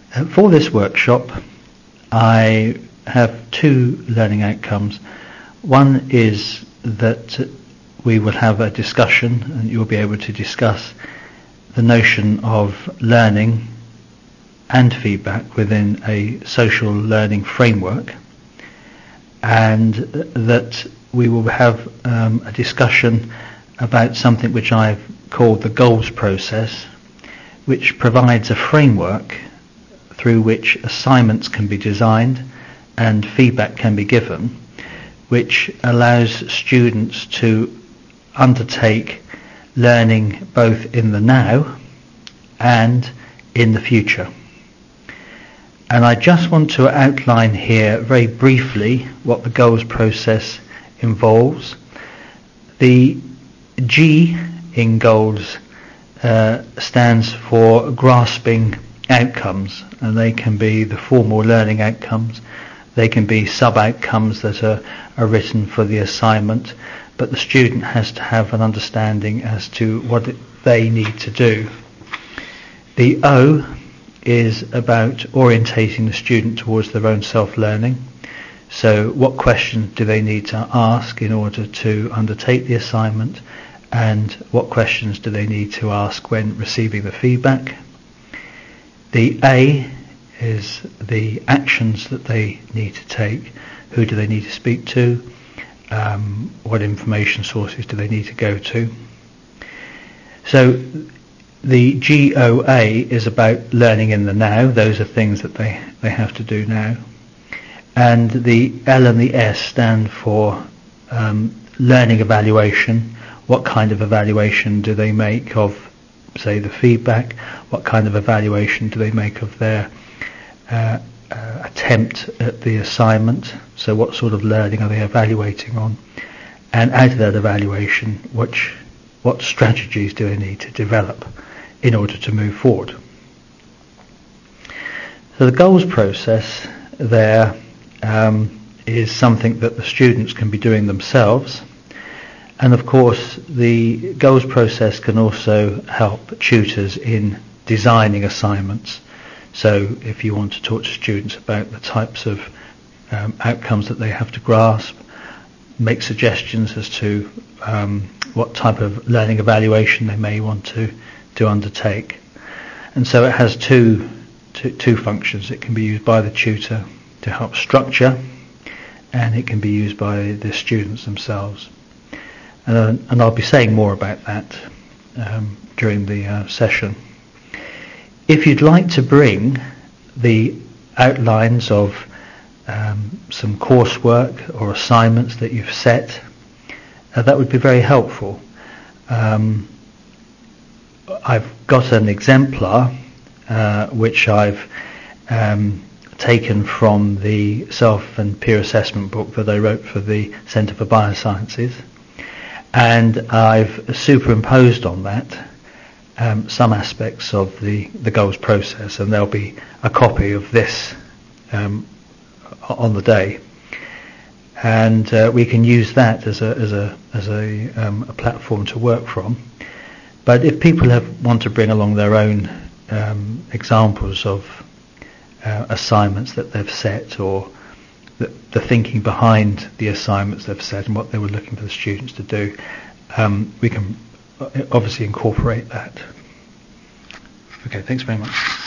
For this workshop, I have two learning outcomes. One is that we will have a discussion and you'll be able to discuss the notion of learning and feedback within a social learning framework, and that we will have a discussion about something which I've called the goals process, which provides a framework through which assignments can be designed and feedback can be given, which allows students to undertake learning both in the now and in the future. And I just want to outline here very briefly what the goals process involves. The G in goals stands for grasping outcomes, and they can be the formal learning outcomes, they can be sub-outcomes that are written for the assignment, but the student has to have an understanding as to what they need to do. The O is about orientating the student towards their own self-learning. So what questions do they need to ask in order to undertake the assignment, and what questions do they need to ask when receiving the feedback? The A is the actions that they need to take. Who do they need to speak to? What information sources do they need to go to? So the GOA is about learning in the now. Those are things that they have to do now. And the L and the S stand for learning evaluation. What kind of evaluation do they make of, say, the feedback? What kind of evaluation do they make of their attempt at the assignment? So what sort of learning are they evaluating on? And out of that evaluation, what strategies do they need to develop in order to move forward? So the goals process there is something that the students can be doing themselves. And of course, the goals process can also help tutors in designing assignments. So if you want to talk to students about the types of outcomes that they have to grasp, make suggestions as to what type of learning evaluation they may want to undertake. And so it has two functions. It can be used by the tutor to help structure, and it can be used by the students themselves. And I'll be saying more about that during the session. If you'd like to bring the outlines of some coursework or assignments that you've set, that would be very helpful. I've got an exemplar which I've taken from the self and peer assessment book that I wrote for the Centre for Biosciences, and I've superimposed on that some aspects of the goals process, and there'll be a copy of this on the day, and we can use that as a platform to work from. But if people want to bring along their own examples of assignments that they've set, or the thinking behind the assignments they've set and what they were looking for the students to do, we can obviously incorporate that. Okay, thanks very much.